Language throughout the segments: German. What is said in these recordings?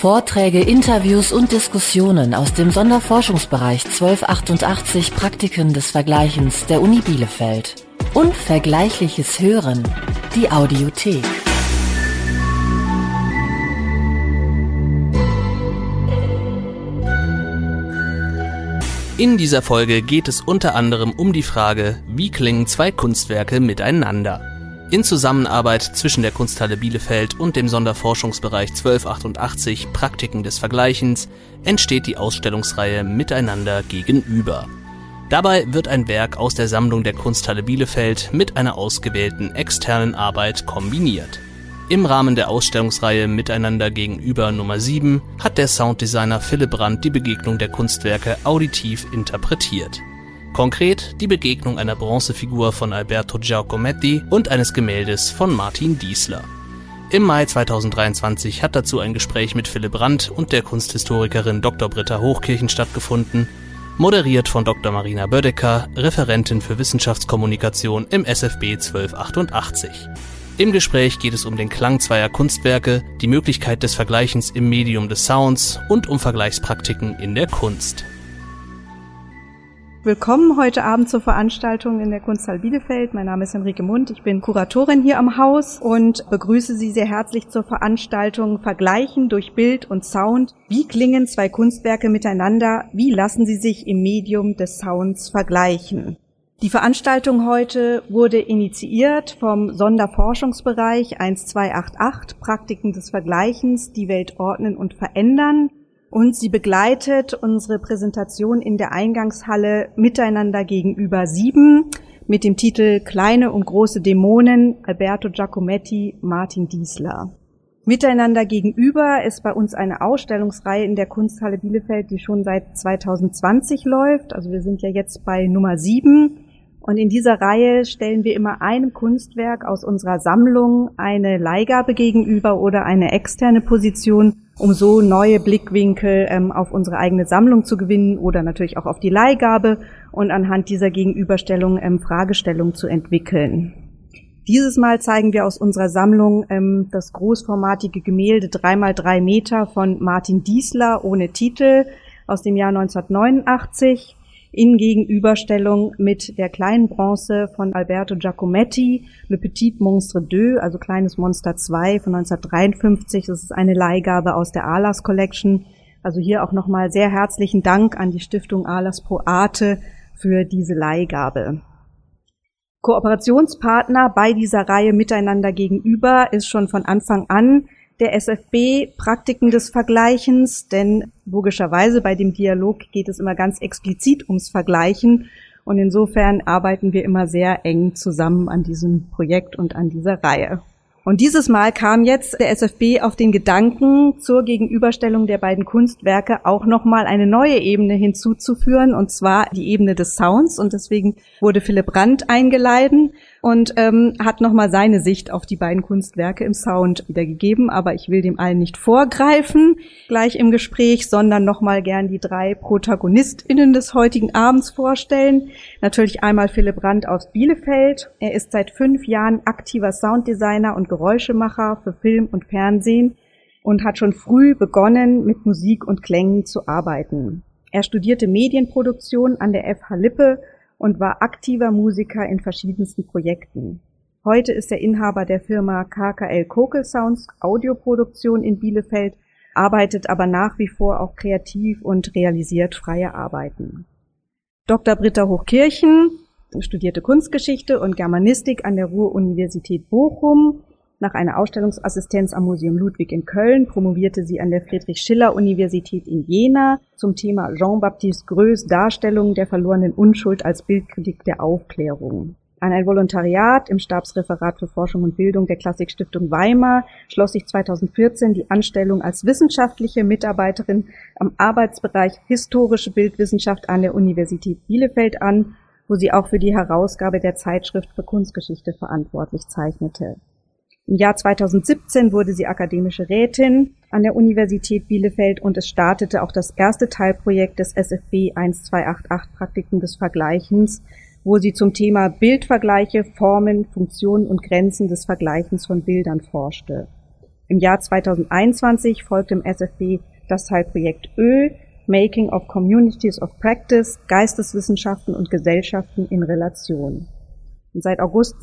Vorträge, Interviews und Diskussionen aus dem Sonderforschungsbereich 1288 Praktiken des Vergleichens der Uni Bielefeld. Unvergleichliches Hören, die Audiothek. In dieser Folge geht es unter anderem um die Frage, wie klingen zwei Kunstwerke miteinander? In Zusammenarbeit zwischen der Kunsthalle Bielefeld und dem Sonderforschungsbereich 1288 Praktiken des Vergleichens entsteht die Ausstellungsreihe Miteinander gegenüber. Dabei wird ein Werk aus der Sammlung der Kunsthalle Bielefeld mit einer ausgewählten externen Arbeit kombiniert. Im Rahmen der Ausstellungsreihe Miteinander gegenüber Nummer 7 hat der Sounddesigner Philipp Brandt die Begegnung der Kunstwerke auditiv interpretiert. Konkret die Begegnung einer Bronzefigur von Alberto Giacometti und eines Gemäldes von Martin Diesler. Im Mai 2023 hat dazu ein Gespräch mit Philipp Brandt und der Kunsthistorikerin Dr. Britta Hochkirchen stattgefunden, moderiert von Dr. Marina Bödecker, Referentin für Wissenschaftskommunikation im SFB 1288. Im Gespräch geht es um den Klang zweier Kunstwerke, die Möglichkeit des Vergleichens im Medium des Sounds und um Vergleichspraktiken in der Kunst. Willkommen heute Abend zur Veranstaltung in der Kunsthalle Bielefeld. Mein Name ist Henrike Mund, ich bin Kuratorin hier am Haus und begrüße Sie sehr herzlich zur Veranstaltung Vergleichen durch Bild und Sound. Wie klingen zwei Kunstwerke miteinander? Wie lassen sie sich im Medium des Sounds vergleichen? Die Veranstaltung heute wurde initiiert vom Sonderforschungsbereich 1288 Praktiken des Vergleichens, die Welt ordnen und verändern. Und sie begleitet unsere Präsentation in der Eingangshalle Miteinander gegenüber 7 mit dem Titel Kleine und große Dämonen, Alberto Giacometti, Martin Diesler. Miteinander gegenüber ist bei uns eine Ausstellungsreihe in der Kunsthalle Bielefeld, die schon seit 2020 läuft. Also wir sind ja jetzt bei Nummer 7. Und in dieser Reihe stellen wir immer einem Kunstwerk aus unserer Sammlung eine Leihgabe gegenüber oder eine externe Position, um so neue Blickwinkel auf unsere eigene Sammlung zu gewinnen oder natürlich auch auf die Leihgabe und anhand dieser Gegenüberstellung Fragestellungen zu entwickeln. Dieses Mal zeigen wir aus unserer Sammlung das großformatige Gemälde 3x3 Meter von Martin Diesler ohne Titel aus dem Jahr 1989. In Gegenüberstellung mit der kleinen Bronze von Alberto Giacometti, Le Petit Monstre 2, also Kleines Monster 2 von 1953. Das ist eine Leihgabe aus der Ahlers Collection. Also hier auch nochmal sehr herzlichen Dank an die Stiftung Ahlers Pro Arte für diese Leihgabe. Kooperationspartner bei dieser Reihe Miteinander gegenüber ist schon von Anfang an der SFB Praktiken des Vergleichens, denn logischerweise bei dem Dialog geht es immer ganz explizit ums Vergleichen und insofern arbeiten wir immer sehr eng zusammen an diesem Projekt und an dieser Reihe. Und dieses Mal kam jetzt der SFB auf den Gedanken, zur Gegenüberstellung der beiden Kunstwerke auch nochmal eine neue Ebene hinzuzuführen, und zwar die Ebene des Sounds. Und deswegen wurde Philipp Brandt eingeladen und hat nochmal seine Sicht auf die beiden Kunstwerke im Sound wiedergegeben. Aber ich will dem allen nicht vorgreifen gleich im Gespräch, sondern nochmal gern die 3 ProtagonistInnen des heutigen Abends vorstellen. Natürlich einmal Philipp Brandt aus Bielefeld. Er ist seit 5 Jahren aktiver Sounddesigner und Geräuschemacher für Film und Fernsehen und hat schon früh begonnen, mit Musik und Klängen zu arbeiten. Er studierte Medienproduktion an der FH Lippe und war aktiver Musiker in verschiedensten Projekten. Heute ist er Inhaber der Firma KKL Kokel Sounds Audioproduktion in Bielefeld, arbeitet aber nach wie vor auch kreativ und realisiert freie Arbeiten. Dr. Britta Hochkirchen studierte Kunstgeschichte und Germanistik an der Ruhr-Universität Bochum. Nach einer Ausstellungsassistenz am Museum Ludwig in Köln promovierte sie an der Friedrich-Schiller-Universität in Jena zum Thema Jean-Baptiste Greuze Darstellung der verlorenen Unschuld als Bildkritik der Aufklärung. An ein Volontariat im Stabsreferat für Forschung und Bildung der Klassikstiftung Weimar schloss sich 2014 die Anstellung als wissenschaftliche Mitarbeiterin am Arbeitsbereich Historische Bildwissenschaft an der Universität Bielefeld an, wo sie auch für die Herausgabe der Zeitschrift für Kunstgeschichte verantwortlich zeichnete. Im Jahr 2017 wurde sie akademische Rätin an der Universität Bielefeld und es startete auch das erste Teilprojekt des SFB 1288 Praktiken des Vergleichens, wo sie zum Thema Bildvergleiche, Formen, Funktionen und Grenzen des Vergleichens von Bildern forschte. Im Jahr 2021 folgte im SFB das Teilprojekt Ö, Making of Communities of Practice, Geisteswissenschaften und Gesellschaften in Relation. Und seit August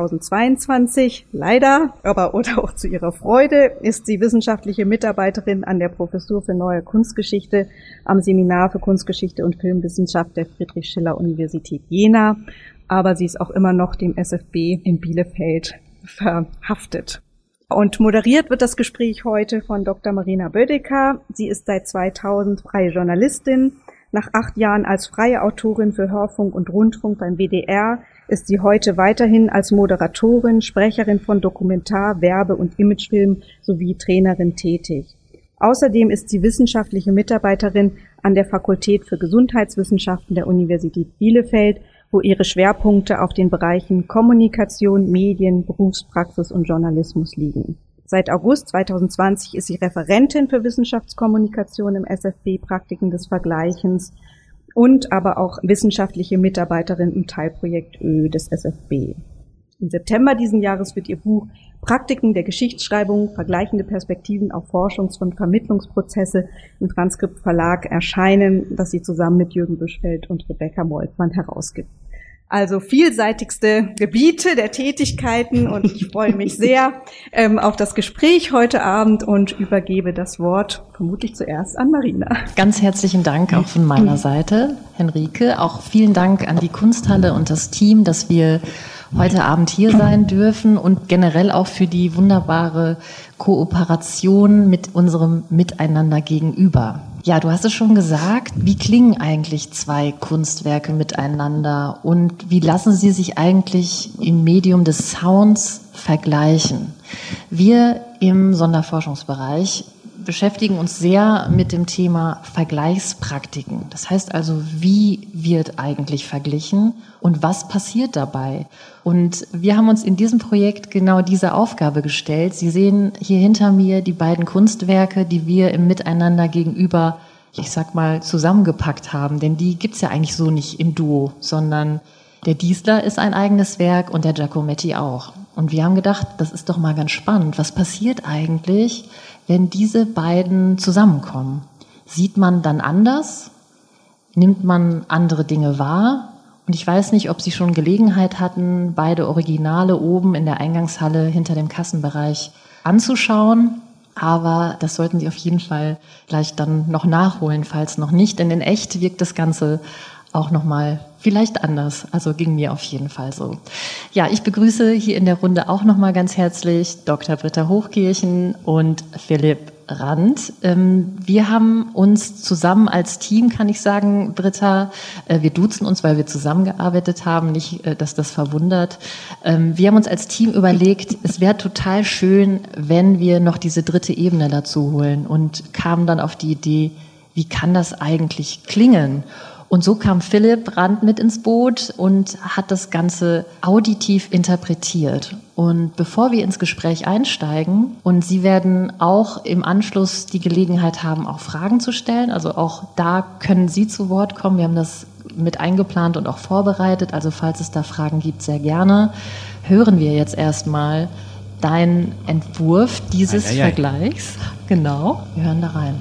2022, leider, aber oder auch zu ihrer Freude, ist sie wissenschaftliche Mitarbeiterin an der Professur für Neue Kunstgeschichte am Seminar für Kunstgeschichte und Filmwissenschaft der Friedrich-Schiller-Universität Jena. Aber sie ist auch immer noch dem SFB in Bielefeld verhaftet. Und moderiert wird das Gespräch heute von Dr. Marina Bödecker. Sie ist seit 2000 freie Journalistin. Nach 8 Jahren als freie Autorin für Hörfunk und Rundfunk beim WDR ist sie heute weiterhin als Moderatorin, Sprecherin von Dokumentar-, Werbe- und Imagefilm sowie Trainerin tätig. Außerdem ist sie wissenschaftliche Mitarbeiterin an der Fakultät für Gesundheitswissenschaften der Universität Bielefeld, wo ihre Schwerpunkte auf den Bereichen Kommunikation, Medien, Berufspraxis und Journalismus liegen. Seit August 2020 ist sie Referentin für Wissenschaftskommunikation im SFB, Praktiken des Vergleichens und aber auch wissenschaftliche Mitarbeiterin im Teilprojekt Ö des SFB. Im September diesen Jahres wird ihr Buch Praktiken der Geschichtsschreibung, vergleichende Perspektiven auf Forschungs- und Vermittlungsprozesse im Transkript Verlag erscheinen, das sie zusammen mit Jürgen Büschfeld und Rebecca Moltmann herausgibt. Also vielseitigste Gebiete der Tätigkeiten und ich freue mich sehr auf das Gespräch heute Abend und übergebe das Wort vermutlich zuerst an Marina. Ganz herzlichen Dank auch von meiner Seite, Henrike. Auch vielen Dank an die Kunsthalle und das Team, dass wir heute Abend hier sein dürfen und generell auch für die wunderbare Kooperation mit unserem Miteinander gegenüber. Ja, du hast es schon gesagt, wie klingen eigentlich 2 Kunstwerke miteinander und wie lassen sie sich eigentlich im Medium des Sounds vergleichen? Wir im Sonderforschungsbereich beschäftigen uns sehr mit dem Thema Vergleichspraktiken. Das heißt also, wie wird eigentlich verglichen und was passiert dabei? Und wir haben uns in diesem Projekt genau diese Aufgabe gestellt. Sie sehen hier hinter mir die beiden Kunstwerke, die wir im Miteinander gegenüber, ich sag mal, zusammengepackt haben. Denn die gibt's ja eigentlich so nicht im Duo, sondern der Diesler ist ein eigenes Werk und der Giacometti auch. Und wir haben gedacht, das ist doch mal ganz spannend. Was passiert eigentlich, wenn diese beiden zusammenkommen? Sieht man dann anders? Nimmt man andere Dinge wahr? Und ich weiß nicht, ob Sie schon Gelegenheit hatten, beide Originale oben in der Eingangshalle hinter dem Kassenbereich anzuschauen. Aber das sollten Sie auf jeden Fall gleich dann noch nachholen, falls noch nicht. Denn in echt wirkt das Ganze auch nochmal vielleicht anders. Also ging mir auf jeden Fall so. Ja, ich begrüße hier in der Runde auch nochmal ganz herzlich Dr. Britta Hochkirchen und Philipp Rand. Wir haben uns zusammen als Team, kann ich sagen, Britta, wir duzen uns, weil wir zusammengearbeitet haben, nicht, dass das verwundert. Wir haben uns als Team überlegt, es wäre total schön, wenn wir noch diese 3. Ebene dazu holen und kamen dann auf die Idee, wie kann das eigentlich klingen? Und so kam Philipp Rand mit ins Boot und hat das Ganze auditiv interpretiert. Und bevor wir ins Gespräch einsteigen, und Sie werden auch im Anschluss die Gelegenheit haben, auch Fragen zu stellen, also auch da können Sie zu Wort kommen. Wir haben das mit eingeplant und auch vorbereitet, also falls es da Fragen gibt, sehr gerne. Hören wir jetzt erstmal deinen Entwurf dieses Vergleichs. Genau, wir hören da rein.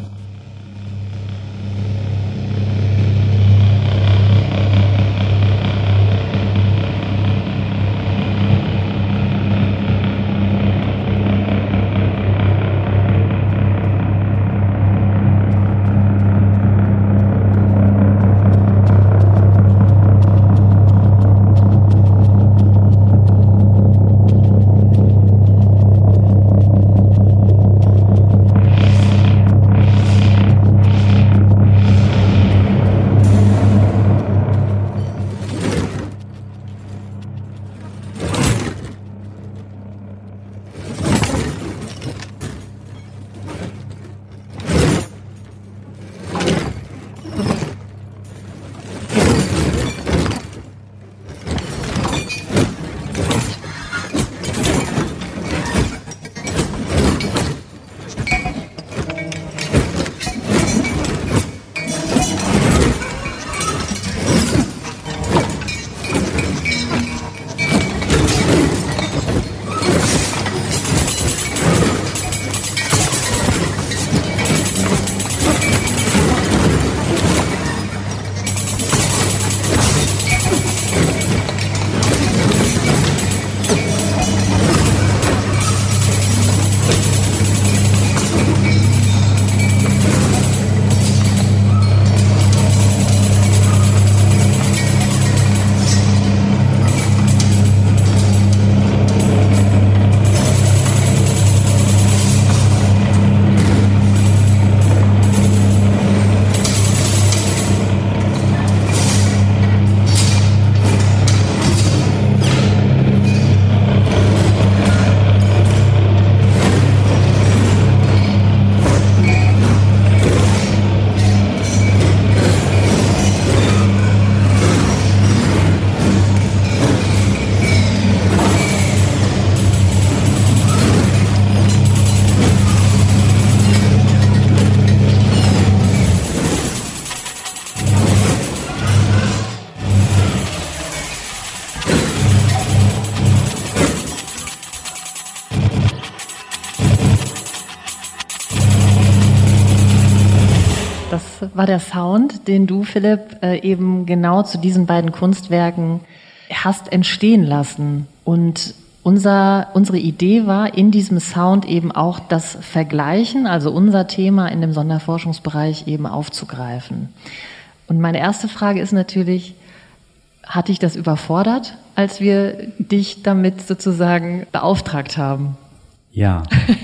Das war der Sound, den du, Philipp, eben genau zu diesen beiden Kunstwerken hast entstehen lassen. Und unsere Idee war, in diesem Sound eben auch das Vergleichen, also unser Thema in dem Sonderforschungsbereich eben aufzugreifen. Und meine erste Frage ist natürlich, hat dich das überfordert, als wir dich damit sozusagen beauftragt haben? Ja.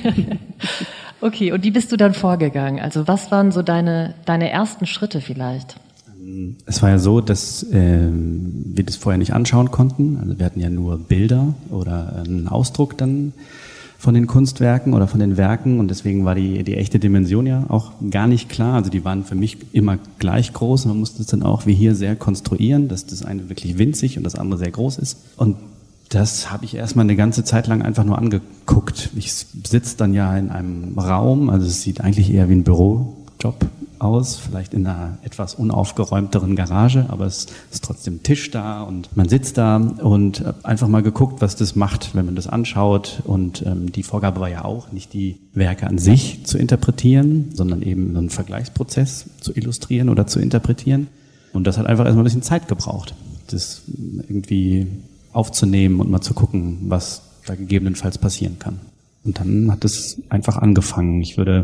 Okay, und wie bist du dann vorgegangen? Also was waren so deine ersten Schritte vielleicht? Es war ja so, dass wir das vorher nicht anschauen konnten. Also wir hatten ja nur Bilder oder einen Ausdruck dann von den Kunstwerken oder von den Werken und deswegen war die echte Dimension ja auch gar nicht klar. Also die waren für mich immer gleich groß. Man musste es dann auch wie hier sehr konstruieren, dass das eine wirklich winzig und das andere sehr groß ist. Und das habe ich erstmal eine ganze Zeit lang einfach nur angeguckt. Ich sitze dann ja in einem Raum, also es sieht eigentlich eher wie ein Bürojob aus, vielleicht in einer etwas unaufgeräumteren Garage, aber es ist trotzdem ein Tisch da und man sitzt da und einfach mal geguckt, was das macht, wenn man das anschaut. Und die Vorgabe war ja auch, nicht die Werke an sich zu interpretieren, sondern eben einen Vergleichsprozess zu illustrieren oder zu interpretieren. Und das hat einfach erstmal ein bisschen Zeit gebraucht, das irgendwie aufzunehmen und mal zu gucken, was da gegebenenfalls passieren kann. Und dann hat es einfach angefangen.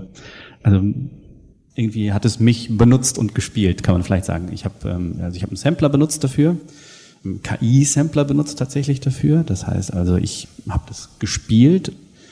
Irgendwie hat es mich benutzt und gespielt, kann man vielleicht sagen. Ich habe einen Sampler benutzt dafür, einen KI-Sampler benutzt tatsächlich dafür. Das heißt also, ich habe das gespielt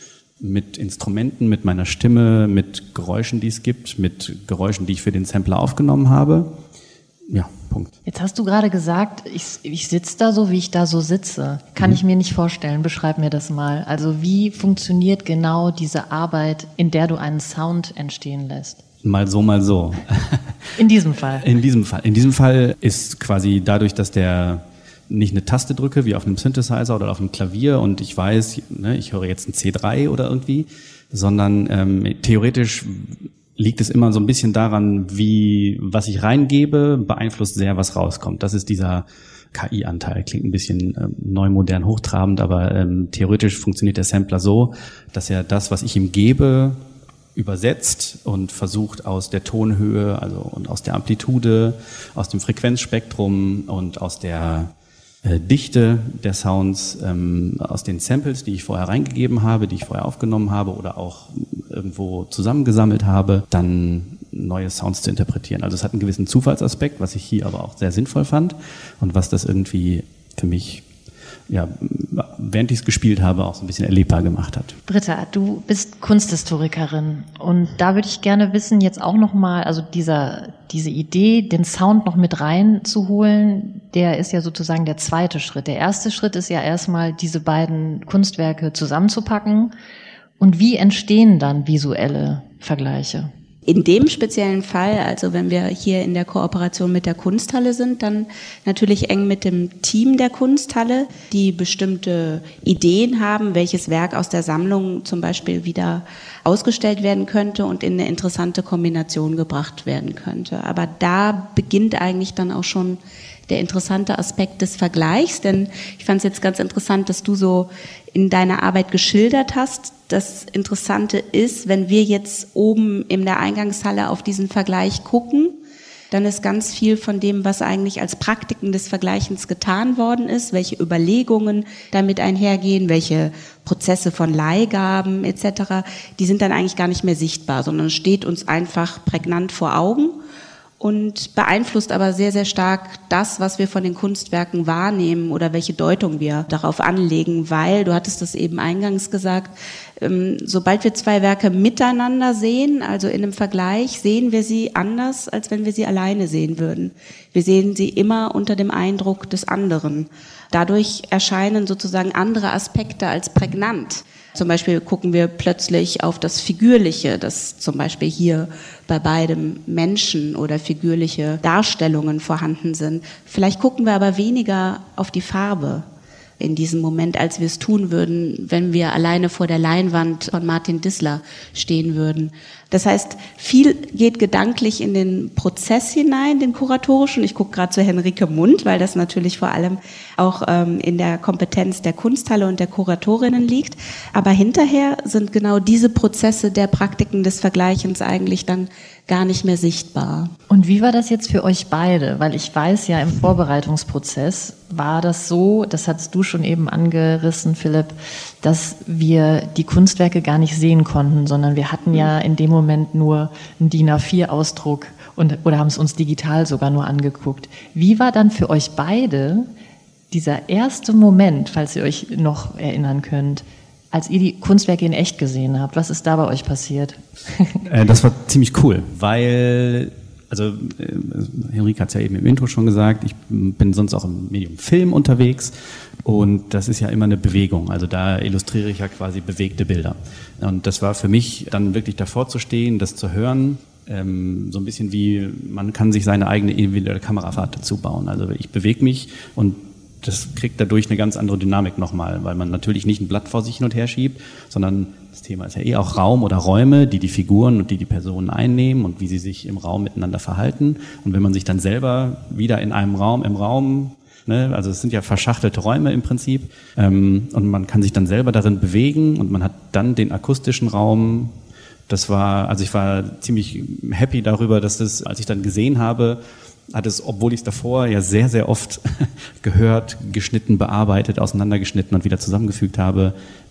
mit Instrumenten, mit meiner Stimme, mit Geräuschen, die es gibt, mit Geräuschen, die ich für den Sampler aufgenommen habe. Ja, Punkt. Jetzt hast du gerade gesagt, ich sitze da so, wie ich da so sitze. Kann ich mir nicht vorstellen. Beschreib mir das mal. Also wie funktioniert genau diese Arbeit, in der du einen Sound entstehen lässt? Mal so, mal so. In diesem Fall? In diesem Fall ist quasi dadurch, dass der nicht eine Taste drücke, wie auf einem Synthesizer oder auf einem Klavier und ich weiß, ne, ich höre jetzt ein C3 oder irgendwie, sondern theoretisch liegt es immer so ein bisschen daran, was ich reingebe, beeinflusst sehr, was rauskommt. Das ist dieser KI-Anteil. Klingt ein bisschen neu, modern, hochtrabend, aber theoretisch funktioniert der Sampler so, dass er das, was ich ihm gebe, übersetzt und versucht aus der Tonhöhe, also und aus der Amplitude, aus dem Frequenzspektrum und aus der Dichte der Sounds, aus den Samples, die ich vorher reingegeben habe, die ich vorher aufgenommen habe oder auch irgendwo zusammengesammelt habe, dann neue Sounds zu interpretieren. Also es hat einen gewissen Zufallsaspekt, was ich hier aber auch sehr sinnvoll fand und was das irgendwie für mich, ja, während ich es gespielt habe, auch so ein bisschen erlebbar gemacht hat. Britta, du bist Kunsthistorikerin und da würde ich gerne wissen, jetzt auch nochmal, also diese Idee, den Sound noch mit reinzuholen, der ist ja sozusagen der zweite Schritt. Der erste Schritt ist ja erstmal, diese beiden Kunstwerke zusammenzupacken. Und wie entstehen dann visuelle Vergleiche? In dem speziellen Fall, also wenn wir hier in der Kooperation mit der Kunsthalle sind, dann natürlich eng mit dem Team der Kunsthalle, die bestimmte Ideen haben, welches Werk aus der Sammlung zum Beispiel wieder ausgestellt werden könnte und in eine interessante Kombination gebracht werden könnte. Aber da beginnt eigentlich dann auch schon der interessante Aspekt des Vergleichs, denn ich fand es jetzt ganz interessant, dass du so in deiner Arbeit geschildert hast. Das Interessante ist, wenn wir jetzt oben in der Eingangshalle auf diesen Vergleich gucken, dann ist ganz viel von dem, was eigentlich als Praktiken des Vergleichens getan worden ist, welche Überlegungen damit einhergehen, welche Prozesse von Leihgaben etc., die sind dann eigentlich gar nicht mehr sichtbar, sondern steht uns einfach prägnant vor Augen und beeinflusst aber sehr, sehr stark das, was wir von den Kunstwerken wahrnehmen oder welche Deutung wir darauf anlegen, weil, du hattest das eben eingangs gesagt, sobald wir zwei Werke miteinander sehen, also in einem Vergleich, sehen wir sie anders, als wenn wir sie alleine sehen würden. Wir sehen sie immer unter dem Eindruck des anderen. Dadurch erscheinen sozusagen andere Aspekte als prägnant. Zum Beispiel gucken wir plötzlich auf das Figürliche, das zum Beispiel hier bei beidem Menschen oder figürliche Darstellungen vorhanden sind. Vielleicht gucken wir aber weniger auf die Farbe. in diesem Moment, als wir es tun würden, wenn wir alleine vor der Leinwand von Martin Dissler stehen würden. Das heißt, viel geht gedanklich in den Prozess hinein, den kuratorischen. Ich gucke gerade zu Henrike Mund, weil das natürlich vor allem auch in der Kompetenz der Kunsthalle und der Kuratorinnen liegt. Aber hinterher sind genau diese Prozesse der Praktiken des Vergleichens eigentlich dann gar nicht mehr sichtbar. Und wie war das jetzt für euch beide? Weil ich weiß ja, im Vorbereitungsprozess war das so, das hattest du schon eben angerissen, Philipp, dass wir die Kunstwerke gar nicht sehen konnten, sondern wir hatten ja in dem Moment nur einen DIN A4-Ausdruck oder haben es uns digital sogar nur angeguckt. Wie war dann für euch beide dieser erste Moment, falls ihr euch noch erinnern könnt, als ihr die Kunstwerke in echt gesehen habt? Was ist da bei euch passiert? Das war ziemlich cool, weil, Henrike hat es ja eben im Intro schon gesagt, ich bin sonst auch im Medium Film unterwegs und das ist ja immer eine Bewegung, also da illustriere ich ja quasi bewegte Bilder. Und das war für mich dann wirklich davor zu stehen, das zu hören, so ein bisschen wie, man kann sich seine eigene individuelle Kamerafahrt dazu bauen. Also ich bewege mich und das kriegt dadurch eine ganz andere Dynamik nochmal, weil man natürlich nicht ein Blatt vor sich hin und her schiebt, sondern das Thema ist ja auch Raum oder Räume, die Figuren und die Personen einnehmen und wie sie sich im Raum miteinander verhalten. Und wenn man sich dann selber wieder in einem Raum, im Raum, ne, also es sind ja verschachtelte Räume im Prinzip, und man kann sich dann selber darin bewegen und man hat dann den akustischen Raum. Ich war ziemlich happy darüber, dass das, als ich dann gesehen habe, hat es, obwohl ich es davor ja sehr, sehr oft gehört, geschnitten, bearbeitet, auseinandergeschnitten und wieder zusammengefügt habe,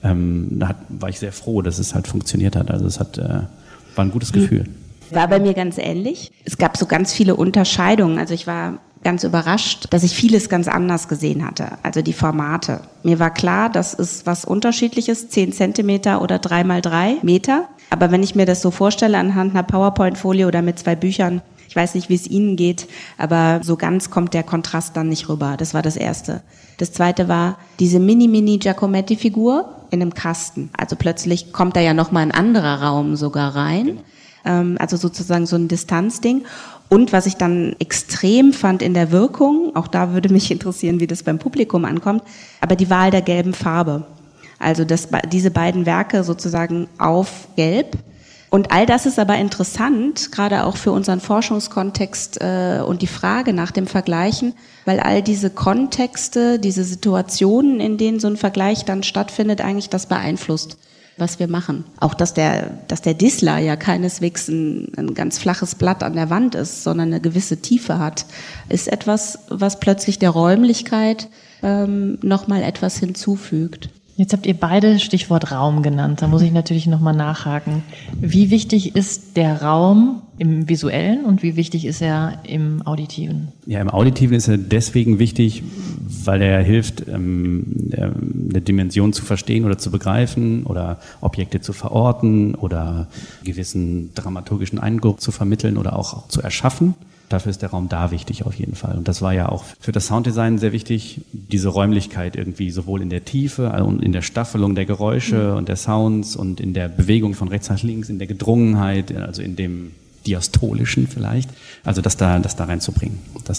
war ich sehr froh, dass es halt funktioniert hat. Also war ein gutes Gefühl. War bei mir ganz ähnlich. Es gab so ganz viele Unterscheidungen. Also ich war ganz überrascht, dass ich vieles ganz anders gesehen hatte. Also die Formate. Mir war klar, das ist was Unterschiedliches, 10 Zentimeter oder 3x3 Meter. Aber wenn ich mir das so vorstelle anhand einer PowerPoint-Folie oder mit 2 Büchern, ich weiß nicht, wie es Ihnen geht, aber so ganz kommt der Kontrast dann nicht rüber. Das war das Erste. Das Zweite war diese Mini-Giacometti-Figur in einem Kasten. Also plötzlich kommt da ja nochmal ein anderer Raum sogar rein. Also sozusagen so ein Distanzding. Und was ich dann extrem fand in der Wirkung, auch da würde mich interessieren, wie das beim Publikum ankommt, aber die Wahl der gelben Farbe. Also diese beiden Werke sozusagen auf Gelb. Und all das ist aber interessant, gerade auch für unseren Forschungskontext und die Frage nach dem Vergleichen, weil all diese Kontexte, diese Situationen, in denen so ein Vergleich dann stattfindet, eigentlich das beeinflusst, was wir machen. Auch dass der Dissler ja keineswegs ein ganz flaches Blatt an der Wand ist, sondern eine gewisse Tiefe hat, ist etwas, was plötzlich der Räumlichkeit nochmal etwas hinzufügt. Jetzt habt ihr beide Stichwort Raum genannt. Da muss ich natürlich nochmal nachhaken. Wie wichtig ist der Raum im Visuellen und wie wichtig ist er im Auditiven? Ja, im Auditiven ist er deswegen wichtig, weil er hilft, eine Dimension zu verstehen oder zu begreifen oder Objekte zu verorten oder gewissen dramaturgischen Eindruck zu vermitteln oder auch zu erschaffen. Dafür ist der Raum da wichtig auf jeden Fall. Und das war ja auch für das Sounddesign sehr wichtig, diese Räumlichkeit irgendwie sowohl in der Tiefe und in der Staffelung der Geräusche und der Sounds und in der Bewegung von rechts nach links, in der Gedrungenheit, also in dem Diastolischen vielleicht, also das da reinzubringen.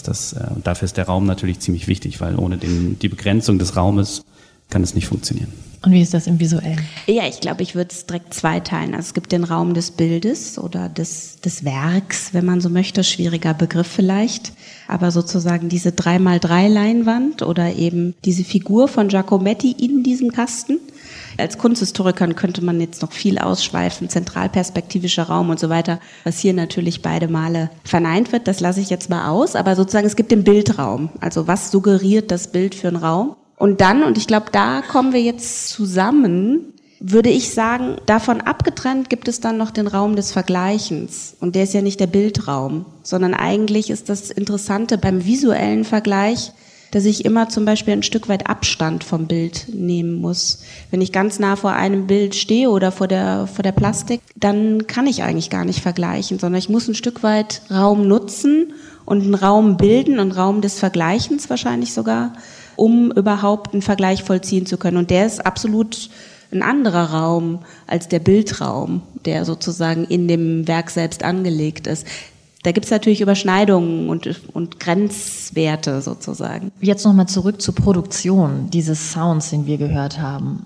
Und dafür ist der Raum natürlich ziemlich wichtig, weil ohne die Begrenzung des Raumes kann es nicht funktionieren. Und wie ist das im Visuellen? Ja, ich glaube, ich würde es direkt zweiteilen. Also es gibt den Raum des Bildes oder des Werks, wenn man so möchte, schwieriger Begriff vielleicht, aber sozusagen diese 3x3 Leinwand oder eben diese Figur von Giacometti in diesem Kasten. Als Kunsthistorikerin könnte man jetzt noch viel ausschweifen, zentralperspektivischer Raum und so weiter, was hier natürlich beide Male verneint wird, das lasse ich jetzt mal aus, aber sozusagen es gibt den Bildraum, also was suggeriert das Bild für einen Raum? Und dann, und ich glaube, da kommen wir jetzt zusammen, würde ich sagen, davon abgetrennt gibt es dann noch den Raum des Vergleichens. Und der ist ja nicht der Bildraum, sondern eigentlich ist das Interessante beim visuellen Vergleich, dass ich immer zum Beispiel ein Stück weit Abstand vom Bild nehmen muss. Wenn ich ganz nah vor einem Bild stehe oder vor der Plastik, dann kann ich eigentlich gar nicht vergleichen, sondern ich muss ein Stück weit Raum nutzen und einen Raum bilden, einen Raum des Vergleichens wahrscheinlich sogar, um überhaupt einen Vergleich vollziehen zu können. Und der ist absolut ein anderer Raum als der Bildraum, der sozusagen in dem Werk selbst angelegt ist. Da gibt es natürlich Überschneidungen und Grenzwerte sozusagen. Jetzt nochmal zurück zur Produktion dieses Sounds, den wir gehört haben.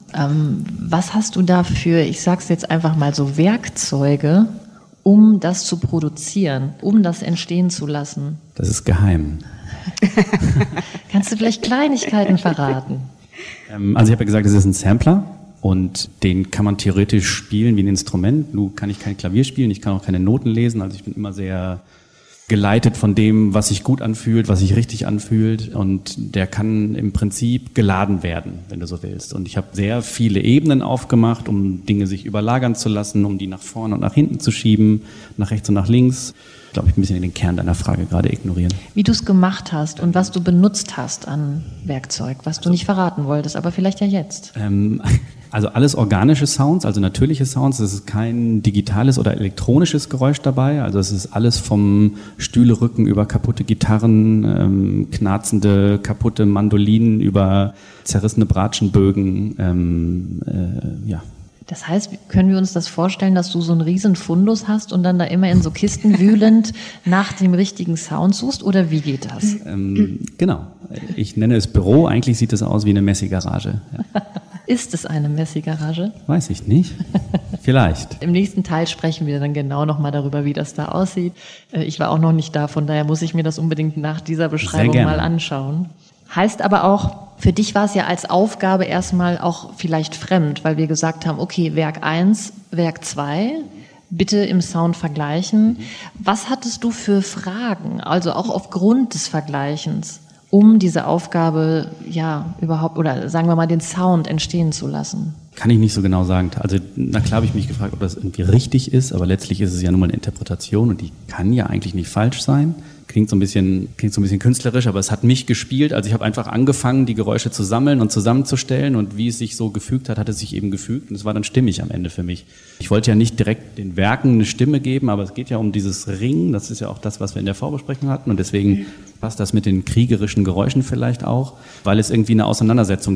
Was hast du da für, ich sag's jetzt einfach mal so, Werkzeuge, um das zu produzieren, um das entstehen zu lassen? Das ist geheim. Kannst du vielleicht Kleinigkeiten verraten? Also ich habe ja gesagt, es ist ein Sampler. Und den kann man theoretisch spielen wie ein Instrument. Nun kann ich kein Klavier spielen, ich kann auch keine Noten lesen. Also ich bin immer sehr geleitet von dem, was sich gut anfühlt, was sich richtig anfühlt. Und der kann im Prinzip geladen werden, wenn du so willst. Und ich habe sehr viele Ebenen aufgemacht, um Dinge sich überlagern zu lassen, um die nach vorne und nach hinten zu schieben, nach rechts und nach links. Ich glaube, ich ein bisschen den Kern deiner Frage gerade ignorieren. Wie du es gemacht hast und was du benutzt hast an Werkzeug, was du nicht verraten wolltest, aber vielleicht ja jetzt. Also alles organische Sounds, also natürliche Sounds. Es ist kein digitales oder elektronisches Geräusch dabei. Also es ist alles vom Stühlerücken über kaputte Gitarren, knarzende, kaputte Mandolinen über zerrissene Bratschenbögen. Ja. Das heißt, können wir uns das vorstellen, dass du so einen riesen Fundus hast und dann da immer in so Kisten wühlend nach dem richtigen Sound suchst? Oder wie geht das? Genau. Ich nenne es Büro. Eigentlich sieht es aus wie eine Messi-Garage. Ja. Ist es eine Messi-Garage? Weiß ich nicht. Vielleicht. Im nächsten Teil sprechen wir dann genau nochmal darüber, wie das da aussieht. Ich war auch noch nicht da, von daher muss ich mir das unbedingt nach dieser Beschreibung mal anschauen. Heißt aber auch, für dich war es ja als Aufgabe erstmal auch vielleicht fremd, weil wir gesagt haben, okay, Werk 1, Werk 2, bitte im Sound vergleichen. Was hattest du für Fragen, also auch aufgrund des Vergleichens, um diese Aufgabe ja überhaupt, oder sagen wir mal, den Sound entstehen zu lassen? Kann ich nicht so genau sagen. Also na klar habe ich mich gefragt, ob das irgendwie richtig ist, aber letztlich ist es ja nun mal eine Interpretation und die kann ja eigentlich nicht falsch sein. Klingt so ein bisschen künstlerisch, aber es hat mich gespielt. Also ich habe einfach angefangen, die Geräusche zu sammeln und zusammenzustellen und wie es sich so gefügt hat, hat es sich eben gefügt und es war dann stimmig am Ende für mich. Ich wollte ja nicht direkt den Werken eine Stimme geben, aber es geht ja um dieses Ringen. Das ist ja auch das, was wir in der Vorbesprechung hatten und deswegen passt das mit den kriegerischen Geräuschen vielleicht auch, weil es irgendwie eine Auseinandersetzung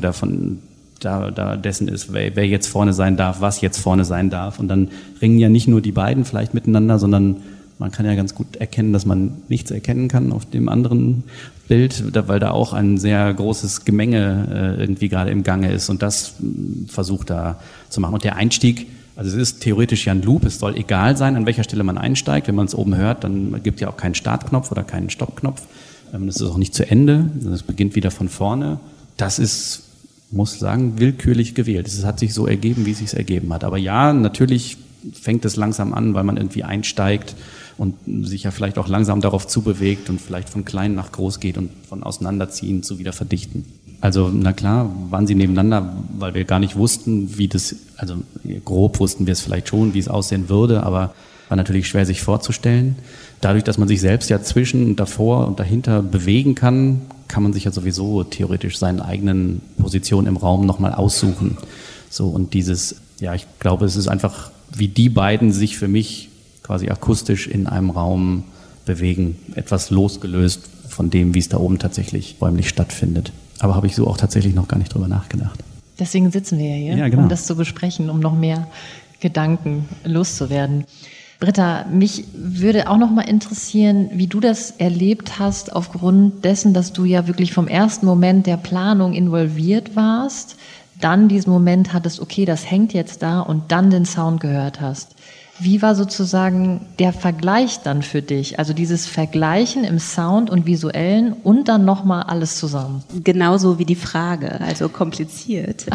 dessen ist, wer jetzt vorne sein darf, was jetzt vorne sein darf. Und dann ringen ja nicht nur die beiden vielleicht miteinander, sondern man kann ja ganz gut erkennen, dass man nichts erkennen kann auf dem anderen Bild, weil da auch ein sehr großes Gemenge irgendwie gerade im Gange ist und das versucht da zu machen. Und der Einstieg, also es ist theoretisch ja ein Loop, es soll egal sein, an welcher Stelle man einsteigt. Wenn man es oben hört, dann gibt es ja auch keinen Startknopf oder keinen Stoppknopf. Das ist auch nicht zu Ende, es beginnt wieder von vorne. Das ist, muss sagen, willkürlich gewählt. Es hat sich so ergeben, wie es sich ergeben hat. Aber ja, natürlich fängt es langsam an, weil man irgendwie einsteigt und sich ja vielleicht auch langsam darauf zubewegt und vielleicht von klein nach groß geht und von auseinanderziehen zu wieder verdichten. Also na klar, waren sie nebeneinander, weil wir gar nicht wussten, wie das, also grob wussten wir es vielleicht schon, wie es aussehen würde, aber war natürlich schwer sich vorzustellen. Dadurch, dass man sich selbst ja zwischen und davor und dahinter bewegen kann, kann man sich ja sowieso theoretisch seine eigenen Positionen im Raum nochmal aussuchen. So und dieses, ja, ich glaube, es ist einfach, wie die beiden sich für mich quasi akustisch in einem Raum bewegen, etwas losgelöst von dem, wie es da oben tatsächlich räumlich stattfindet. Aber habe ich so auch tatsächlich noch gar nicht drüber nachgedacht. Deswegen sitzen wir ja hier, genau, um das zu besprechen, um noch mehr Gedanken loszuwerden. Britta, mich würde auch noch mal interessieren, wie du das erlebt hast, aufgrund dessen, dass du ja wirklich vom ersten Moment der Planung involviert warst, dann diesen Moment hattest, okay, das hängt jetzt da und dann den Sound gehört hast. Wie war sozusagen der Vergleich dann für dich? Also dieses Vergleichen im Sound und Visuellen und dann nochmal alles zusammen? Genauso wie die Frage, also kompliziert.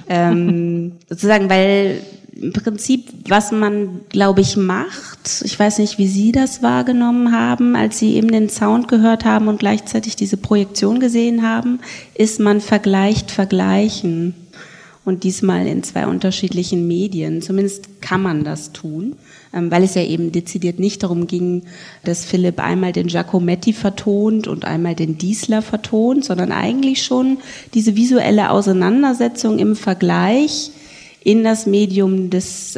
Sozusagen, weil im Prinzip, was man, glaube ich, macht, ich weiß nicht, wie Sie das wahrgenommen haben, als Sie eben den Sound gehört haben und gleichzeitig diese Projektion gesehen haben, ist, man vergleichen. Und diesmal in 2 unterschiedlichen Medien. Zumindest kann man das tun, weil es ja eben dezidiert nicht darum ging, dass Philipp einmal den Giacometti vertont und einmal den Diesler vertont, sondern eigentlich schon diese visuelle Auseinandersetzung im Vergleich in das Medium des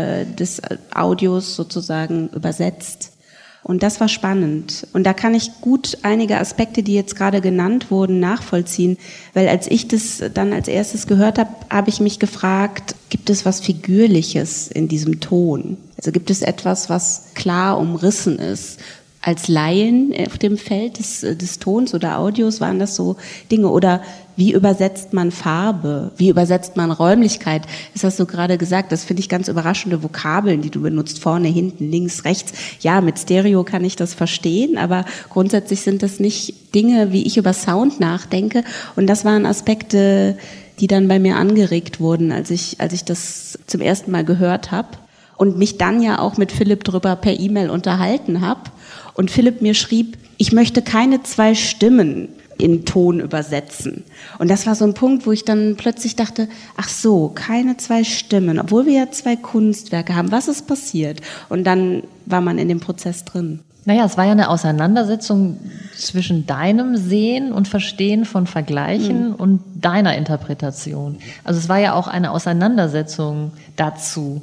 Audios sozusagen übersetzt. Und das war spannend. Und da kann ich gut einige Aspekte, die jetzt gerade genannt wurden, nachvollziehen. Weil als ich das dann als erstes gehört habe, habe ich mich gefragt, gibt es was Figürliches in diesem Ton? Also gibt es etwas, was klar umrissen ist? als Laien auf dem Feld des Tons oder Audios, waren das so Dinge? Oder wie übersetzt man Farbe? Wie übersetzt man Räumlichkeit? Das hast du gerade gesagt, das finde ich ganz überraschende Vokabeln, die du benutzt, vorne, hinten, links, rechts. Ja, mit Stereo kann ich das verstehen, aber grundsätzlich sind das nicht Dinge, wie ich über Sound nachdenke. Und das waren Aspekte, die dann bei mir angeregt wurden, als ich das zum ersten Mal gehört habe und mich dann ja auch mit Philipp drüber per E-Mail unterhalten habe. Und Philipp mir schrieb, ich möchte keine 2 Stimmen in Ton übersetzen. Und das war so ein Punkt, wo ich dann plötzlich dachte, ach so, keine 2 Stimmen, obwohl wir ja 2 Kunstwerke haben. Was ist passiert? Und dann war man in dem Prozess drin. Naja, es war ja eine Auseinandersetzung zwischen deinem Sehen und Verstehen von Vergleichen und deiner Interpretation. Also es war ja auch eine Auseinandersetzung dazu.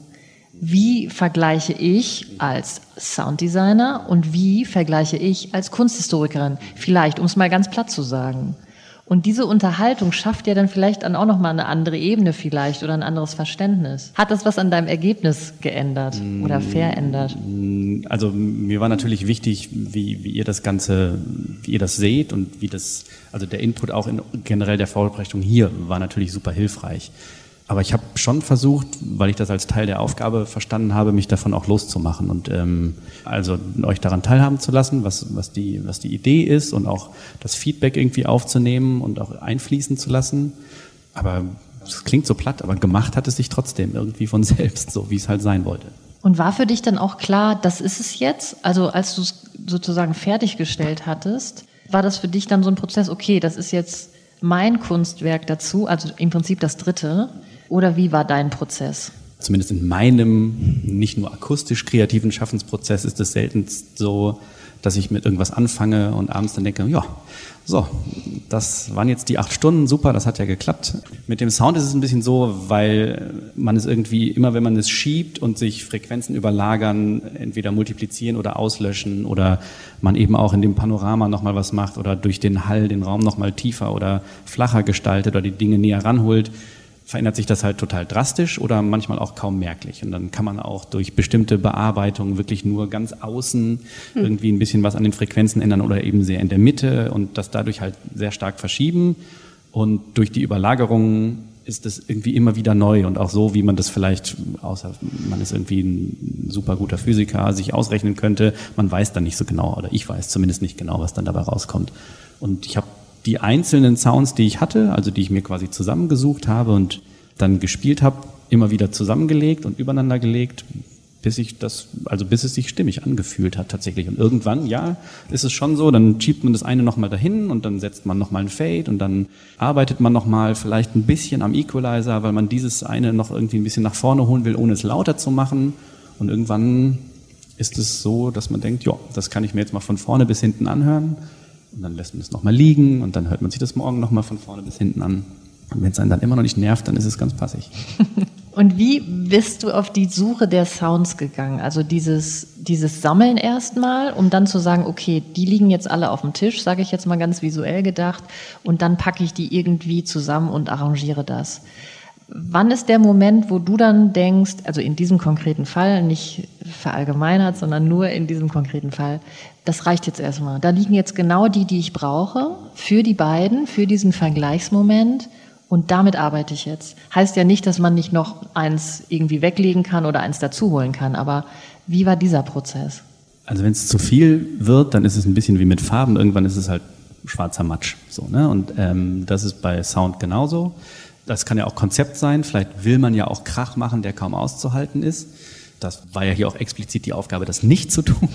Wie vergleiche ich als Sounddesigner und wie vergleiche ich als Kunsthistorikerin? Vielleicht, um es mal ganz platt zu sagen. Und diese Unterhaltung schafft ja dann vielleicht dann auch nochmal eine andere Ebene vielleicht oder ein anderes Verständnis. Hat das was an deinem Ergebnis geändert oder verändert? Also mir war natürlich wichtig, wie ihr das Ganze, wie ihr das seht und wie das, also der Input auch in generell der Vorbesprechung hier war natürlich super hilfreich. Aber ich habe schon versucht, weil ich das als Teil der Aufgabe verstanden habe, mich davon auch loszumachen und also euch daran teilhaben zu lassen, was die Idee ist und auch das Feedback irgendwie aufzunehmen und auch einfließen zu lassen. Aber es klingt so platt, aber gemacht hat es sich trotzdem irgendwie von selbst, so wie es halt sein wollte. Und war für dich dann auch klar, das ist es jetzt? Also als du es sozusagen fertiggestellt hattest, war das für dich dann so ein Prozess, okay, das ist jetzt mein Kunstwerk dazu, also im Prinzip das 3. Oder wie war dein Prozess? Zumindest in meinem nicht nur akustisch kreativen Schaffensprozess ist es seltenst so, dass ich mit irgendwas anfange und abends dann denke, ja, so, das waren jetzt die 8 Stunden, super, das hat ja geklappt. Mit dem Sound ist es ein bisschen so, weil man es irgendwie immer, wenn man es schiebt und sich Frequenzen überlagern, entweder multiplizieren oder auslöschen oder man eben auch in dem Panorama nochmal was macht oder durch den Hall den Raum nochmal tiefer oder flacher gestaltet oder die Dinge näher ranholt, verändert sich das halt total drastisch oder manchmal auch kaum merklich. Und dann kann man auch durch bestimmte Bearbeitungen wirklich nur ganz außen irgendwie ein bisschen was an den Frequenzen ändern oder eben sehr in der Mitte und das dadurch halt sehr stark verschieben. Und durch die Überlagerung ist es irgendwie immer wieder neu und auch so, wie man das vielleicht, außer man ist irgendwie ein super guter Physiker, sich ausrechnen könnte. Man weiß dann nicht so genau, oder ich weiß zumindest nicht genau, was dann dabei rauskommt. Und ich habe die einzelnen Sounds, die ich hatte, also die ich mir quasi zusammengesucht habe und dann gespielt habe, immer wieder zusammengelegt und übereinander gelegt, bis es sich stimmig angefühlt hat tatsächlich. Und irgendwann, ja, ist es schon so, dann schiebt man das eine nochmal dahin und dann setzt man nochmal ein Fade und dann arbeitet man nochmal vielleicht ein bisschen am Equalizer, weil man dieses eine noch irgendwie ein bisschen nach vorne holen will, ohne es lauter zu machen. Und irgendwann ist es so, dass man denkt, ja, das kann ich mir jetzt mal von vorne bis hinten anhören. Und dann lässt man es nochmal liegen und dann hört man sich das morgen nochmal von vorne bis hinten an. Und wenn es einen dann immer noch nicht nervt, dann ist es ganz passig. Und wie bist du auf die Suche der Sounds gegangen? Also dieses Sammeln erstmal, um dann zu sagen, okay, die liegen jetzt alle auf dem Tisch, sage ich jetzt mal ganz visuell gedacht, und dann packe ich die irgendwie zusammen und arrangiere das. Wann ist der Moment, wo du dann denkst, also in diesem konkreten Fall, nicht verallgemeinert, sondern nur in diesem konkreten Fall, das reicht jetzt erstmal. Da liegen jetzt genau die ich brauche für die beiden, für diesen Vergleichsmoment und damit arbeite ich jetzt. Heißt ja nicht, dass man nicht noch eins irgendwie weglegen kann oder eins dazuholen kann, aber wie war dieser Prozess? Also wenn es zu viel wird, dann ist es ein bisschen wie mit Farben. Irgendwann ist es halt schwarzer Matsch. So, ne? Und das ist bei Sound genauso. Das kann ja auch Konzept sein. Vielleicht will man ja auch Krach machen, der kaum auszuhalten ist. Das war ja hier auch explizit die Aufgabe, das nicht zu tun.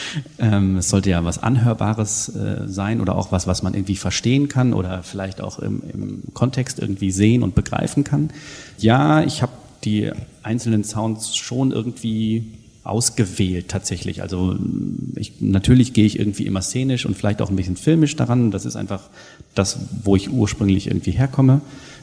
Es sollte ja was Anhörbares sein oder auch was man irgendwie verstehen kann oder vielleicht auch im Kontext irgendwie sehen und begreifen kann. Ja, ich habe die einzelnen Sounds schon irgendwie ausgewählt tatsächlich. Also natürlich gehe ich irgendwie immer szenisch und vielleicht auch ein bisschen filmisch daran. Das ist einfach das, wo ich ursprünglich irgendwie herkomme.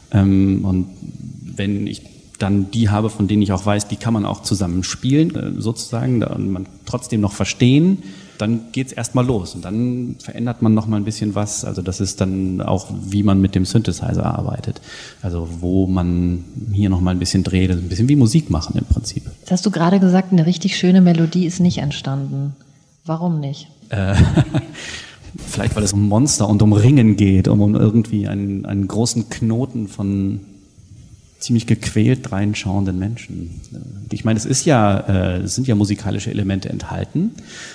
Und wenn ich dann die habe, von denen ich auch weiß, die kann man auch zusammen spielen, sozusagen, und man trotzdem noch verstehen, dann geht's erstmal los und dann verändert man noch mal ein bisschen was. Also das ist dann auch, wie man mit dem Synthesizer arbeitet. Also wo man hier noch mal ein bisschen dreht, ein bisschen wie Musik machen im Prinzip. Jetzt hast du gerade gesagt, eine richtig schöne Melodie ist nicht entstanden. Warum nicht? Vielleicht, weil es um Monster und um Ringen geht, um irgendwie einen großen Knoten von ziemlich gequält reinschauenden Menschen. Ich meine, es sind ja musikalische Elemente enthalten.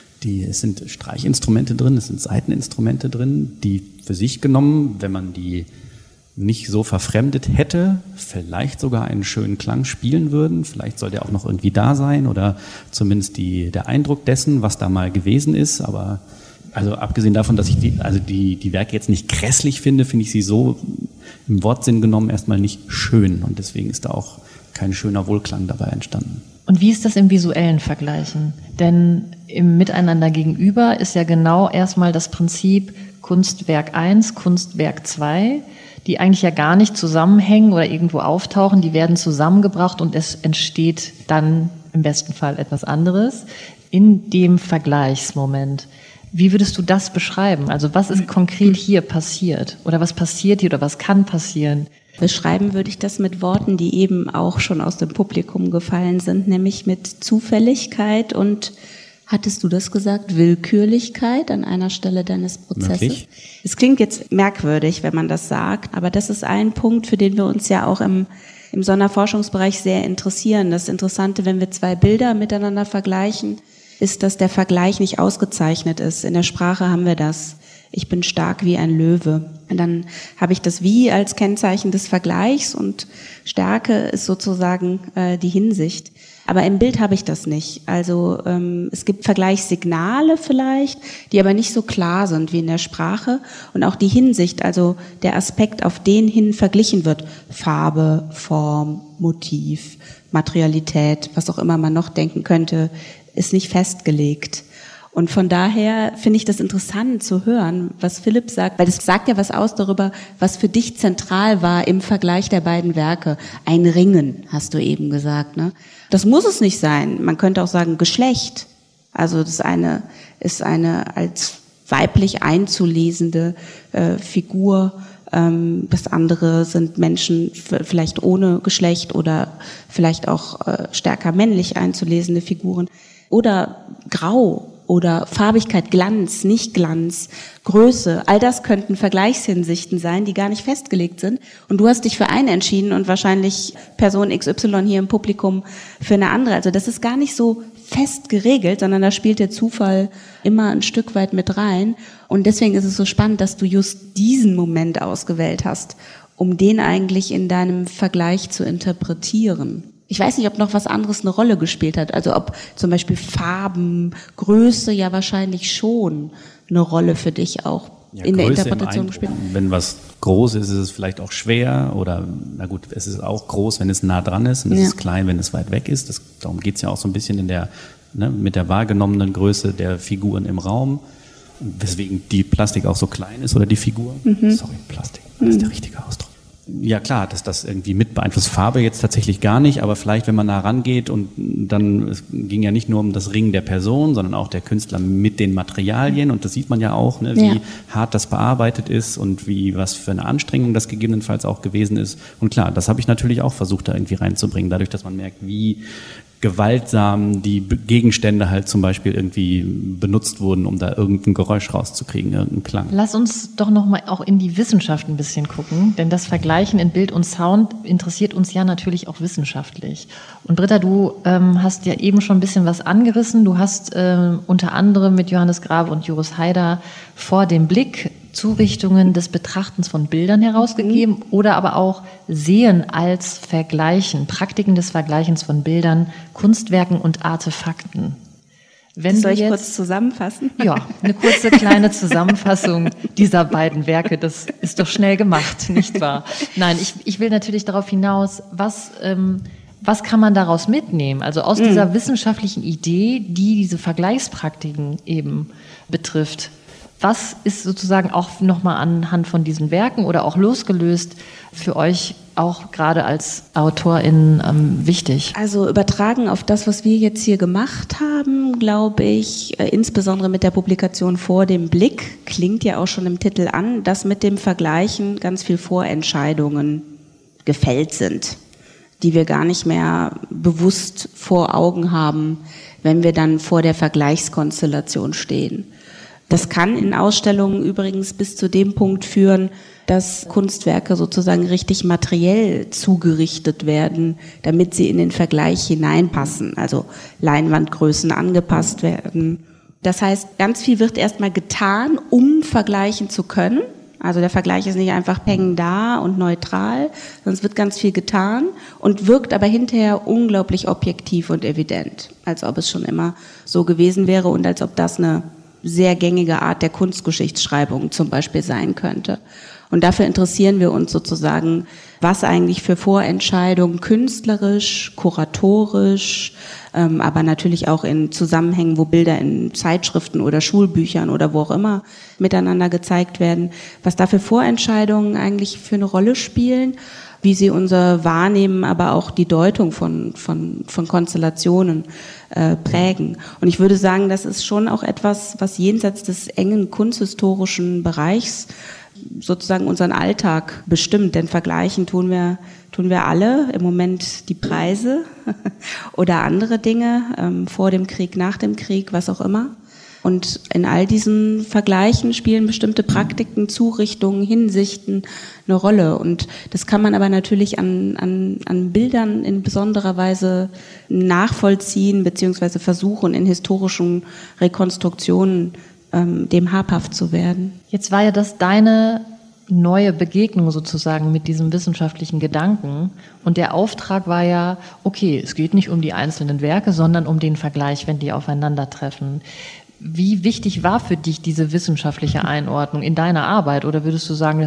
Es sind Streichinstrumente drin, es sind Saiteninstrumente drin, die für sich genommen, wenn man die nicht so verfremdet hätte, vielleicht sogar einen schönen Klang spielen würden. Vielleicht soll der auch noch irgendwie da sein oder zumindest der Eindruck dessen, was da mal gewesen ist. Aber also abgesehen davon, dass ich die Werke jetzt nicht grässlich finde, finde ich sie so im Wortsinn genommen erstmal nicht schön. Und deswegen ist da auch kein schöner Wohlklang dabei entstanden. Und wie ist das im visuellen Vergleichen? Denn im Miteinander gegenüber ist ja genau erstmal das Prinzip Kunstwerk 1, Kunstwerk 2, die eigentlich ja gar nicht zusammenhängen oder irgendwo auftauchen, die werden zusammengebracht und es entsteht dann im besten Fall etwas anderes in dem Vergleichsmoment. Wie würdest du das beschreiben? Also was ist konkret hier passiert? Oder was passiert hier oder was kann passieren? Beschreiben würde ich das mit Worten, die eben auch schon aus dem Publikum gefallen sind, nämlich mit Zufälligkeit und, hattest du das gesagt, Willkürlichkeit an einer Stelle deines Prozesses? Möglich. Es klingt jetzt merkwürdig, wenn man das sagt, aber das ist ein Punkt, für den wir uns ja auch im Sonderforschungsbereich sehr interessieren. Das Interessante, wenn wir zwei Bilder miteinander vergleichen, ist, dass der Vergleich nicht ausgezeichnet ist. In der Sprache haben wir das. Ich bin stark wie ein Löwe. Und dann habe ich das Wie als Kennzeichen des Vergleichs und Stärke ist sozusagen die Hinsicht. Aber im Bild habe ich das nicht. Also es gibt Vergleichssignale vielleicht, die aber nicht so klar sind wie in der Sprache. Und auch die Hinsicht, also der Aspekt, auf den hin verglichen wird. Farbe, Form, Motiv, Materialität, was auch immer man noch denken könnte, ist nicht festgelegt. Und von daher finde ich das interessant zu hören, was Philipp sagt, weil das sagt ja was aus darüber, was für dich zentral war im Vergleich der beiden Werke. Ein Ringen, hast du eben gesagt, ne? Das muss es nicht sein. Man könnte auch sagen Geschlecht. Also das eine ist eine als weiblich einzulesende Figur. Das andere sind Menschen vielleicht ohne Geschlecht oder vielleicht auch stärker männlich einzulesende Figuren. Oder grau oder Farbigkeit, Glanz, Nicht-Glanz, Größe, all das könnten Vergleichshinsichten sein, die gar nicht festgelegt sind. Und du hast dich für eine entschieden und wahrscheinlich Person XY hier im Publikum für eine andere. Also das ist gar nicht so fest geregelt, sondern da spielt der Zufall immer ein Stück weit mit rein. Und deswegen ist es so spannend, dass du just diesen Moment ausgewählt hast, um den eigentlich in deinem Vergleich zu interpretieren. Ich weiß nicht, ob noch was anderes eine Rolle gespielt hat. Also ob zum Beispiel Farben, Größe ja wahrscheinlich schon eine Rolle für dich auch in der Interpretation gespielt. Wenn was groß ist, ist es vielleicht auch schwer oder, na gut, es ist auch groß, wenn es nah dran ist und es ist klein, wenn es weit weg ist. Darum geht es ja auch so ein bisschen mit der wahrgenommenen Größe der Figuren im Raum, weswegen die Plastik auch so klein ist oder die Figur. Sorry, Plastik, das ist der richtige Ausdruck. Ja klar, dass das irgendwie mit beeinflusst. Farbe jetzt tatsächlich gar nicht, aber vielleicht, wenn man nah rangeht und dann, es ging ja nicht nur um das Ringen der Person, sondern auch der Künstler mit den Materialien und das sieht man ja auch, ne, wie hart das bearbeitet ist und was für eine Anstrengung das gegebenenfalls auch gewesen ist. Und klar, das habe ich natürlich auch versucht, da irgendwie reinzubringen, dadurch, dass man merkt, wie gewaltsam die Gegenstände halt zum Beispiel irgendwie benutzt wurden, um da irgendein Geräusch rauszukriegen, irgendeinen Klang. Lass uns doch nochmal auch in die Wissenschaft ein bisschen gucken, denn das Vergleichen in Bild und Sound interessiert uns ja natürlich auch wissenschaftlich. Und Britta, du hast ja eben schon ein bisschen was angerissen. Du hast unter anderem mit Johannes Grave und Joris Haider vor dem Blick Zurichtungen des Betrachtens von Bildern herausgegeben oder aber auch Sehen als Vergleichen, Praktiken des Vergleichens von Bildern, Kunstwerken und Artefakten. Soll ich kurz zusammenfassen? Ja, eine kurze kleine Zusammenfassung dieser beiden Werke, das ist doch schnell gemacht, nicht wahr? Nein, ich will natürlich darauf hinaus, was kann man daraus mitnehmen? Also aus dieser wissenschaftlichen Idee, die diese Vergleichspraktiken eben betrifft. Was ist sozusagen auch nochmal anhand von diesen Werken oder auch losgelöst für euch auch gerade als AutorInnen wichtig? Also übertragen auf das, was wir jetzt hier gemacht haben, glaube ich, insbesondere mit der Publikation Vor dem Blick, klingt ja auch schon im Titel an, dass mit dem Vergleichen ganz viel Vorentscheidungen gefällt sind, die wir gar nicht mehr bewusst vor Augen haben, wenn wir dann vor der Vergleichskonstellation stehen. Das kann in Ausstellungen übrigens bis zu dem Punkt führen, dass Kunstwerke sozusagen richtig materiell zugerichtet werden, damit sie in den Vergleich hineinpassen, also Leinwandgrößen angepasst werden. Das heißt, ganz viel wird erstmal getan, um vergleichen zu können. Also der Vergleich ist nicht einfach peng da und neutral, sondern es wird ganz viel getan und wirkt aber hinterher unglaublich objektiv und evident, als ob es schon immer so gewesen wäre und als ob das eine sehr gängige Art der Kunstgeschichtsschreibung zum Beispiel sein könnte. Und dafür interessieren wir uns sozusagen, was eigentlich für Vorentscheidungen künstlerisch, kuratorisch, aber natürlich auch in Zusammenhängen, wo Bilder in Zeitschriften oder Schulbüchern oder wo auch immer miteinander gezeigt werden, was da für Vorentscheidungen eigentlich für eine Rolle spielen, wie sie unser Wahrnehmen, aber auch die Deutung von Konstellationen prägen. Und ich würde sagen, das ist schon auch etwas, was jenseits des engen kunsthistorischen Bereichs sozusagen unseren Alltag bestimmt, denn vergleichen tun wir alle im Moment die Preise oder andere Dinge, vor dem Krieg, nach dem Krieg, was auch immer. Und in all diesen Vergleichen spielen bestimmte Praktiken, Zurichtungen, Hinsichten eine Rolle. Und das kann man aber natürlich an Bildern in besonderer Weise nachvollziehen, beziehungsweise versuchen, in historischen Rekonstruktionen dem habhaft zu werden. Jetzt war ja das deine neue Begegnung sozusagen mit diesem wissenschaftlichen Gedanken und der Auftrag war ja, okay, es geht nicht um die einzelnen Werke, sondern um den Vergleich, wenn die aufeinandertreffen. Wie wichtig war für dich diese wissenschaftliche Einordnung in deiner Arbeit oder würdest du sagen,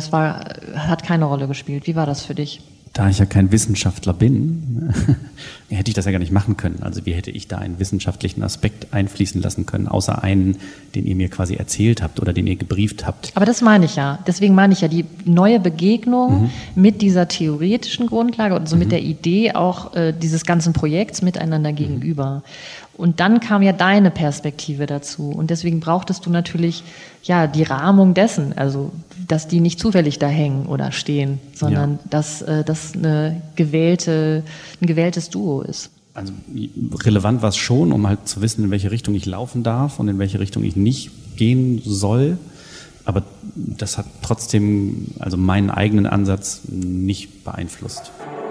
hat keine Rolle gespielt? Wie war das für dich? Da ich ja kein Wissenschaftler bin, hätte ich das ja gar nicht machen können. Also wie hätte ich da einen wissenschaftlichen Aspekt einfließen lassen können, außer einen, den ihr mir quasi erzählt habt oder den ihr gebrieft habt. Aber das meine ich ja. Deswegen meine ich ja die neue Begegnung mit dieser theoretischen Grundlage und so mit der Idee auch dieses ganzen Projekts miteinander gegenüber. Und dann kam ja deine Perspektive dazu. Und deswegen brauchtest du natürlich ja die Rahmung dessen, also dass die nicht zufällig da hängen oder stehen, sondern dass das ein gewähltes Duo ist. Also relevant war es schon, um halt zu wissen, in welche Richtung ich laufen darf und in welche Richtung ich nicht gehen soll. Aber das hat trotzdem also meinen eigenen Ansatz nicht beeinflusst.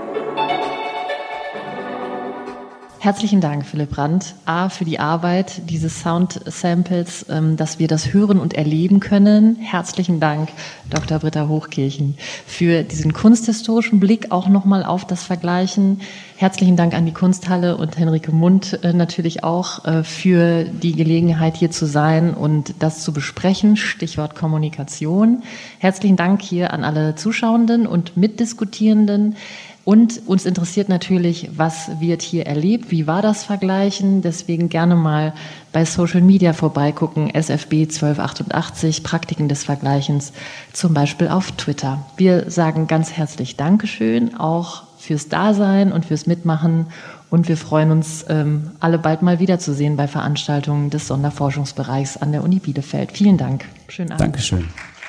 Herzlichen Dank, Philipp Brandt, für die Arbeit dieses Sound-Samples, dass wir das hören und erleben können. Herzlichen Dank, Dr. Britta Hochkirchen, für diesen kunsthistorischen Blick auch nochmal auf das Vergleichen. Herzlichen Dank an die Kunsthalle und Henrike Mundt natürlich auch für die Gelegenheit, hier zu sein und das zu besprechen. Stichwort Kommunikation. Herzlichen Dank hier an alle Zuschauenden und Mitdiskutierenden. Und uns interessiert natürlich, was wird hier erlebt, wie war das Vergleichen, deswegen gerne mal bei Social Media vorbeigucken, SFB 1288, Praktiken des Vergleichens, zum Beispiel auf Twitter. Wir sagen ganz herzlich Dankeschön, auch fürs Dasein und fürs Mitmachen und wir freuen uns, alle bald mal wiederzusehen bei Veranstaltungen des Sonderforschungsbereichs an der Uni Bielefeld. Vielen Dank. Schönen Abend. Dankeschön.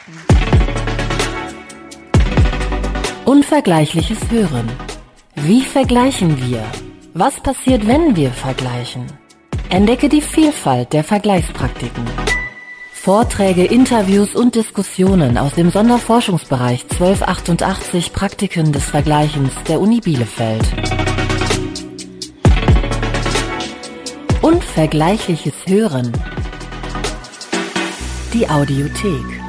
Unvergleichliches Hören. Wie vergleichen wir? Was passiert, wenn wir vergleichen? Entdecke die Vielfalt der Vergleichspraktiken. Vorträge, Interviews und Diskussionen aus dem Sonderforschungsbereich 1288 Praktiken des Vergleichens der Uni Bielefeld. Unvergleichliches Hören. Die Audiothek.